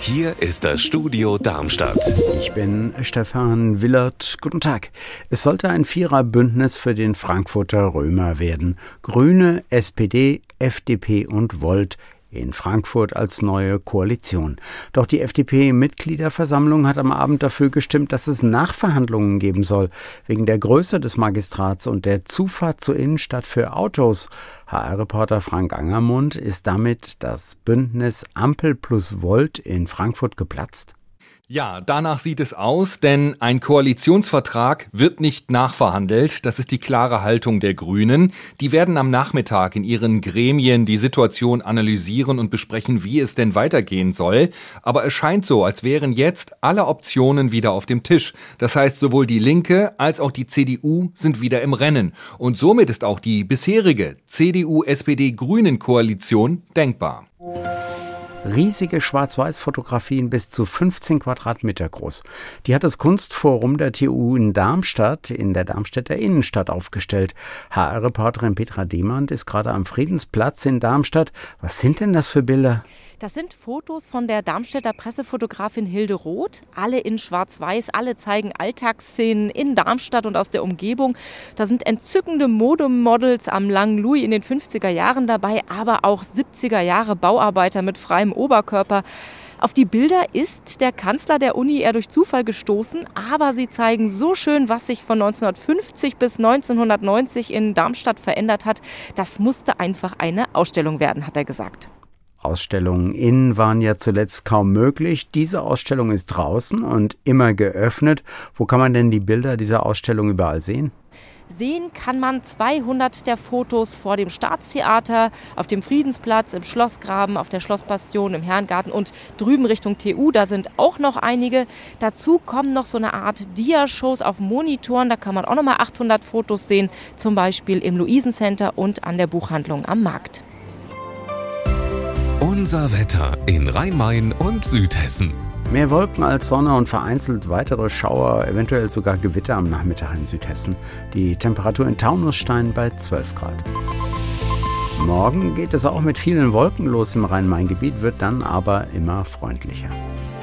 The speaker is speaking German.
Hier ist das Studio Darmstadt. Ich bin Stefan Willert. Guten Tag. Es sollte ein Viererbündnis für den Frankfurter Römer werden. Grüne, SPD, FDP und Volt in Frankfurt als neue Koalition. Doch die FDP-Mitgliederversammlung hat am Abend dafür gestimmt, dass es Nachverhandlungen geben soll, wegen der Größe des Magistrats und der Zufahrt zur Innenstadt für Autos. HR-Reporter Frank Angermund, ist damit das Bündnis Ampel plus Volt in Frankfurt geplatzt? Ja, danach sieht es aus, denn ein Koalitionsvertrag wird nicht nachverhandelt. Das ist die klare Haltung der Grünen. Die werden am Nachmittag in ihren Gremien die Situation analysieren und besprechen, wie es denn weitergehen soll. Aber es scheint so, als wären jetzt alle Optionen wieder auf dem Tisch. Das heißt, sowohl die Linke als auch die CDU sind wieder im Rennen. Und somit ist auch die bisherige CDU-SPD-Grünen-Koalition denkbar. Riesige Schwarz-Weiß-Fotografien bis zu 15 Quadratmeter groß. Die hat das Kunstforum der TU in Darmstadt in der Darmstädter Innenstadt aufgestellt. HR-Reporterin Petra Demand ist gerade am Friedensplatz in Darmstadt. Was sind denn das für Bilder? Das sind Fotos von der Darmstädter Pressefotografin Hilde Roth. Alle in Schwarz-Weiß, alle zeigen Alltagsszenen in Darmstadt und aus der Umgebung. Da sind entzückende Modemodels am Langen Louis in den 50er Jahren dabei, aber auch 70er Jahre Bauarbeiter mit freiem Oberkörper. Auf die Bilder ist der Kanzler der Uni eher durch Zufall gestoßen, aber sie zeigen so schön, was sich von 1950 bis 1990 in Darmstadt verändert hat. Das musste einfach eine Ausstellung werden, hat er gesagt. Ausstellungen innen waren ja zuletzt kaum möglich. Diese Ausstellung ist draußen und immer geöffnet. Wo kann man denn die Bilder dieser Ausstellung überall sehen? Sehen kann man 200 der Fotos vor dem Staatstheater, auf dem Friedensplatz, im Schlossgraben, auf der Schlossbastion, im Herrengarten und drüben Richtung TU. Da sind auch noch einige. Dazu kommen noch so eine Art Dia-Shows auf Monitoren. Da kann man auch noch mal 800 Fotos sehen, zum Beispiel im Luisencenter und an der Buchhandlung am Markt. Unser Wetter in Rhein-Main und Südhessen. Mehr Wolken als Sonne und vereinzelt weitere Schauer, eventuell sogar Gewitter am Nachmittag in Südhessen. Die Temperatur in Taunusstein bei 12 Grad. Morgen geht es auch mit vielen Wolken los im Rhein-Main-Gebiet, wird dann aber immer freundlicher.